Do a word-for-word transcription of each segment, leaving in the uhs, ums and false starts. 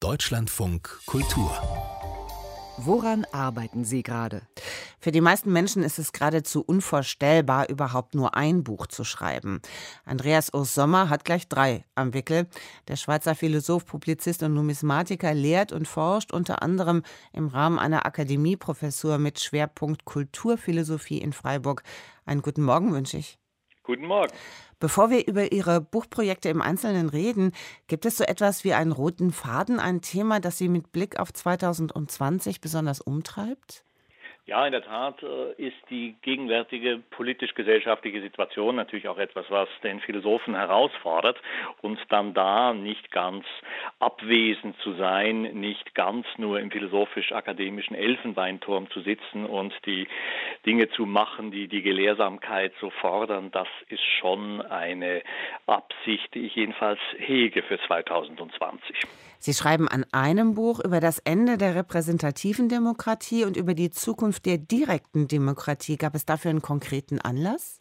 Deutschlandfunk Kultur. Woran arbeiten Sie gerade? Für die meisten Menschen ist es geradezu unvorstellbar, überhaupt nur ein Buch zu schreiben. Andreas Urs Sommer hat gleich drei am Wickel. Der Schweizer Philosoph, Publizist und Numismatiker lehrt und forscht unter anderem im Rahmen einer Akademieprofessur mit Schwerpunkt Kulturphilosophie in Freiburg. Einen guten Morgen wünsche ich. Guten Morgen. Bevor wir über Ihre Buchprojekte im Einzelnen reden, gibt es so etwas wie einen roten Faden, ein Thema, das Sie mit Blick auf zweitausendzwanzig besonders umtreibt? Ja, in der Tat ist die gegenwärtige politisch-gesellschaftliche Situation natürlich auch etwas, was den Philosophen herausfordert, und dann da nicht ganz abwesend zu sein, nicht ganz nur im philosophisch-akademischen Elfenbeinturm zu sitzen und die Dinge zu machen, die die Gelehrsamkeit so fordern. Das ist schon eine Absicht, die ich jedenfalls hege für zweitausendzwanzig. Sie schreiben an einem Buch über das Ende der repräsentativen Demokratie und über die Zukunft der direkten Demokratie. Gab es dafür einen konkreten Anlass?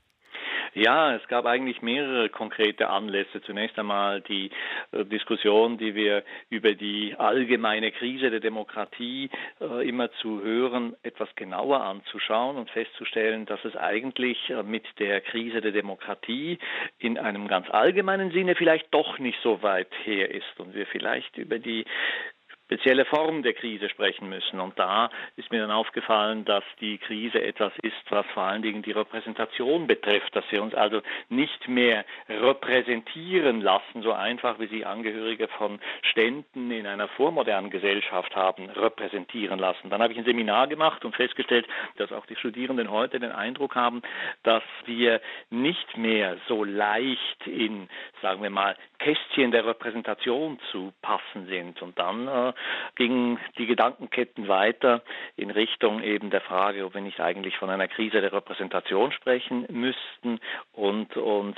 Ja, es gab eigentlich mehrere konkrete Anlässe. Zunächst einmal die äh, Diskussion, die wir über die allgemeine Krise der Demokratie äh, immer zu hören, etwas genauer anzuschauen und festzustellen, dass es eigentlich äh, mit der Krise der Demokratie in einem ganz allgemeinen Sinne vielleicht doch nicht so weit her ist und wir vielleicht über die spezielle Form der Krise sprechen müssen. Und da ist mir dann aufgefallen, dass die Krise etwas ist, was vor allen Dingen die Repräsentation betrifft, dass wir uns also nicht mehr repräsentieren lassen, so einfach wie sie Angehörige von Ständen in einer vormodernen Gesellschaft haben repräsentieren lassen. Dann habe ich ein Seminar gemacht und festgestellt, dass auch die Studierenden heute den Eindruck haben, dass wir nicht mehr so leicht in, sagen wir mal, Kästchen der Repräsentation zu passen sind. Und dann äh, gingen die Gedankenketten weiter in Richtung eben der Frage, ob wir nicht eigentlich von einer Krise der Repräsentation sprechen müssten und uns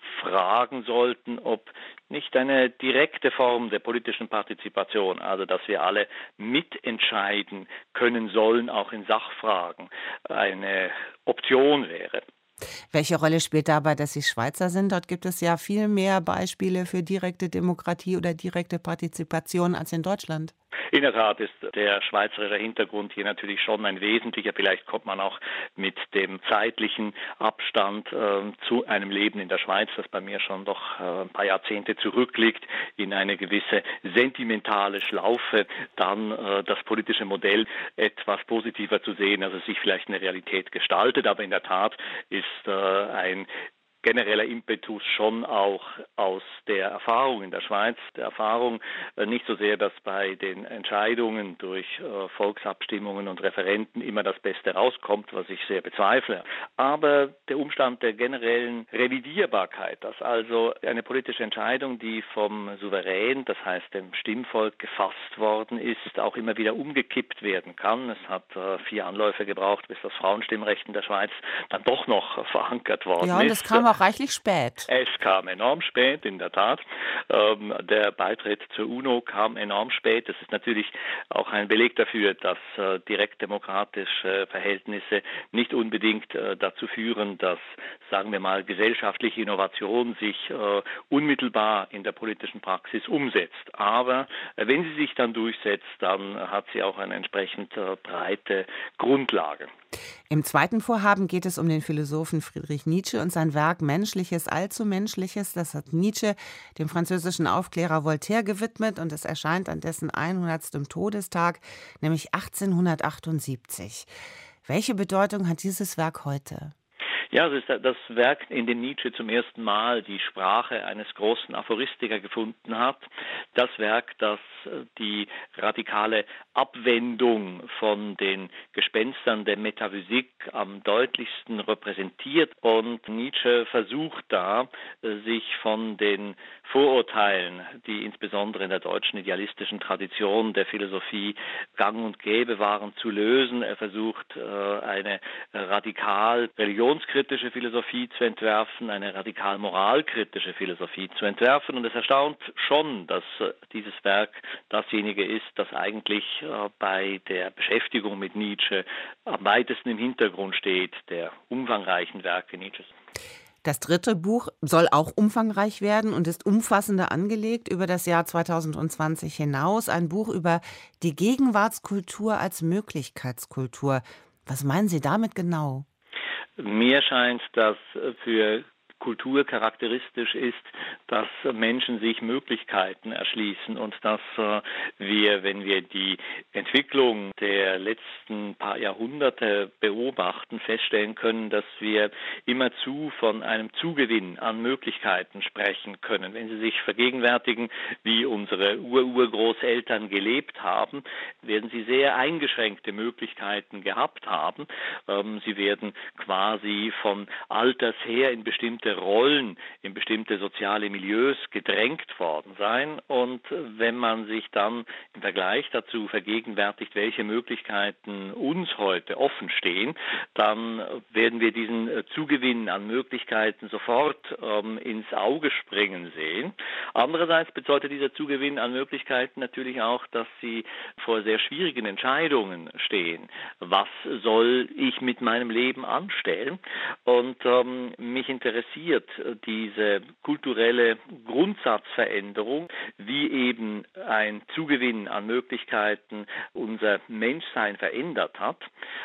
fragen sollten, ob nicht eine direkte Form der politischen Partizipation, also dass wir alle mitentscheiden können sollen, auch in Sachfragen, eine Option wäre. Welche Rolle spielt dabei, dass Sie Schweizer sind? Dort gibt es ja viel mehr Beispiele für direkte Demokratie oder direkte Partizipation als in Deutschland. In der Tat ist der schweizerische Hintergrund hier natürlich schon ein wesentlicher. Vielleicht kommt man auch mit dem zeitlichen Abstand äh, zu einem Leben in der Schweiz, das bei mir schon doch äh, ein paar Jahrzehnte zurückliegt, in eine gewisse sentimentale Schlaufe, dann äh, das politische Modell etwas positiver zu sehen, als es sich vielleicht in der Realität gestaltet. Aber in der Tat ist äh, ein genereller Impetus schon auch aus der Erfahrung in der Schweiz, der Erfahrung äh, nicht so sehr, dass bei den Entscheidungen durch äh, Volksabstimmungen und Referenden immer das Beste rauskommt, was ich sehr bezweifle, aber der Umstand der generellen Revidierbarkeit, dass also eine politische Entscheidung, die vom Souverän, das heißt dem Stimmvolk, gefasst worden ist, auch immer wieder umgekippt werden kann. Es hat äh, vier Anläufe gebraucht, bis das Frauenstimmrecht in der Schweiz dann doch noch verankert worden ja, und ist. Das kam auch reichlich spät. Es kam enorm spät, in der Tat. Ähm, der Beitritt zur UNO kam enorm spät. Das ist natürlich auch ein Beleg dafür, dass äh, direktdemokratische Verhältnisse nicht unbedingt äh, dazu führen, dass, sagen wir mal, gesellschaftliche Innovation sich äh, unmittelbar in der politischen Praxis umsetzt. Aber äh, wenn sie sich dann durchsetzt, dann hat sie auch eine entsprechend äh, breite Grundlage. Im zweiten Vorhaben geht es um den Philosophen Friedrich Nietzsche und sein Werk Menschliches, allzu Menschliches. Das hat Nietzsche dem französischen Aufklärer Voltaire gewidmet und es erscheint an dessen hundertstem Todestag, nämlich achtzehnhundertachtundsiebzig. Welche Bedeutung hat dieses Werk heute? Ja, es ist das Werk, in dem Nietzsche zum ersten Mal die Sprache eines großen Aphoristiker gefunden hat. Das Werk, das die radikale Abwendung von den Gespenstern der Metaphysik am deutlichsten repräsentiert. Und Nietzsche versucht da, sich von den Vorurteilen, die insbesondere in der deutschen idealistischen Tradition der Philosophie gang und gäbe waren, zu lösen. Er versucht, eine radikal religionskritische Philosophie zu entwerfen, eine radikal moralkritische Philosophie zu entwerfen. Und es erstaunt schon, dass dieses Werk dasjenige ist, das eigentlich bei der Beschäftigung mit Nietzsche am weitesten im Hintergrund steht, der umfangreichen Werke Nietzsches. Das dritte Buch soll auch umfangreich werden und ist umfassender angelegt über das Jahr zweitausendzwanzig hinaus. Ein Buch über die Gegenwartskultur als Möglichkeitskultur. Was meinen Sie damit genau? Mir scheint, dass für Kultur charakteristisch ist, dass Menschen sich Möglichkeiten erschließen und dass äh, wir, wenn wir die Entwicklung der letzten paar Jahrhunderte beobachten, feststellen können, dass wir immerzu von einem Zugewinn an Möglichkeiten sprechen können. Wenn Sie sich vergegenwärtigen, wie unsere Ur-Urgroßeltern gelebt haben, werden sie sehr eingeschränkte Möglichkeiten gehabt haben. Ähm, sie werden quasi von Alters her in bestimmte Rollen, in bestimmte soziale Milieus gedrängt worden sein. Und wenn man sich dann im Vergleich dazu vergegenwärtigt, welche Möglichkeiten uns heute offen stehen, dann werden wir diesen Zugewinn an Möglichkeiten sofort ähm, ins Auge springen sehen. Andererseits bedeutet dieser Zugewinn an Möglichkeiten natürlich auch, dass sie vor sehr schwierigen Entscheidungen stehen. Was soll ich mit meinem Leben anstellen? Und ähm, mich interessiert diese kulturelle Grundsatzveränderung, wie eben ein Zugewinn an Möglichkeiten unser Menschsein verändert hat.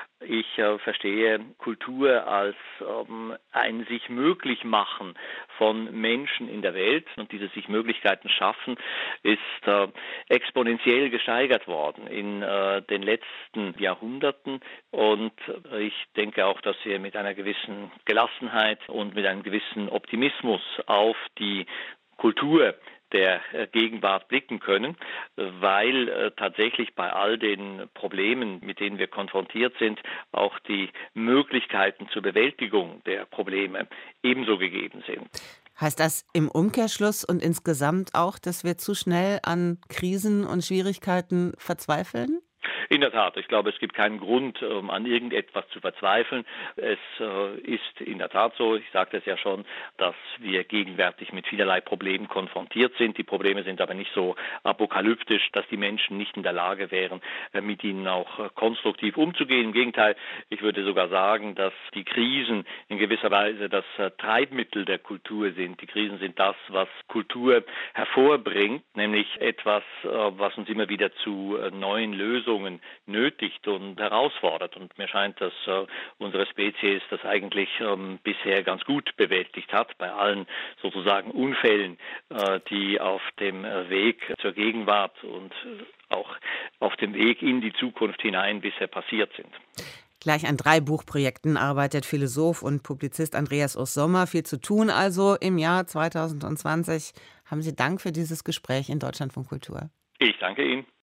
Ich äh, verstehe Kultur als ähm, ein sich möglich machen von Menschen in der Welt, und dieses sich Möglichkeiten schaffen ist äh, exponentiell gesteigert worden in äh, den letzten Jahrhunderten, und ich denke auch, dass wir mit einer gewissen Gelassenheit und mit einem gewissen Optimismus auf die Kultur der Gegenwart blicken können, weil äh, tatsächlich bei all den Problemen, mit denen wir konfrontiert sind, auch die Möglichkeiten zur Bewältigung der Probleme ebenso gegeben sind. Heißt das im Umkehrschluss und insgesamt auch, dass wir zu schnell an Krisen und Schwierigkeiten verzweifeln? In der Tat, ich glaube, es gibt keinen Grund, um an irgendetwas zu verzweifeln. Es äh, ist in der Tat so, ich sagte es ja schon, dass wir gegenwärtig mit vielerlei Problemen konfrontiert sind. Die Probleme sind aber nicht so apokalyptisch, dass die Menschen nicht in der Lage wären, äh, mit ihnen auch äh, konstruktiv umzugehen. Im Gegenteil, ich würde sogar sagen, dass die Krisen in gewisser Weise das äh, Treibmittel der Kultur sind. Die Krisen sind das, was Kultur hervorbringt, nämlich etwas, äh, was uns immer wieder zu äh, neuen Lösungen nötigt und herausfordert. Und mir scheint, dass äh, unsere Spezies das eigentlich ähm, bisher ganz gut bewältigt hat, bei allen sozusagen Unfällen, äh, die auf dem Weg zur Gegenwart und auch auf dem Weg in die Zukunft hinein bisher passiert sind. Gleich an drei Buchprojekten arbeitet Philosoph und Publizist Andreas Urs Sommer. Viel zu tun also im Jahr zweitausendzwanzig. Haben Sie Dank für dieses Gespräch in Deutschlandfunk Kultur. Ich danke Ihnen.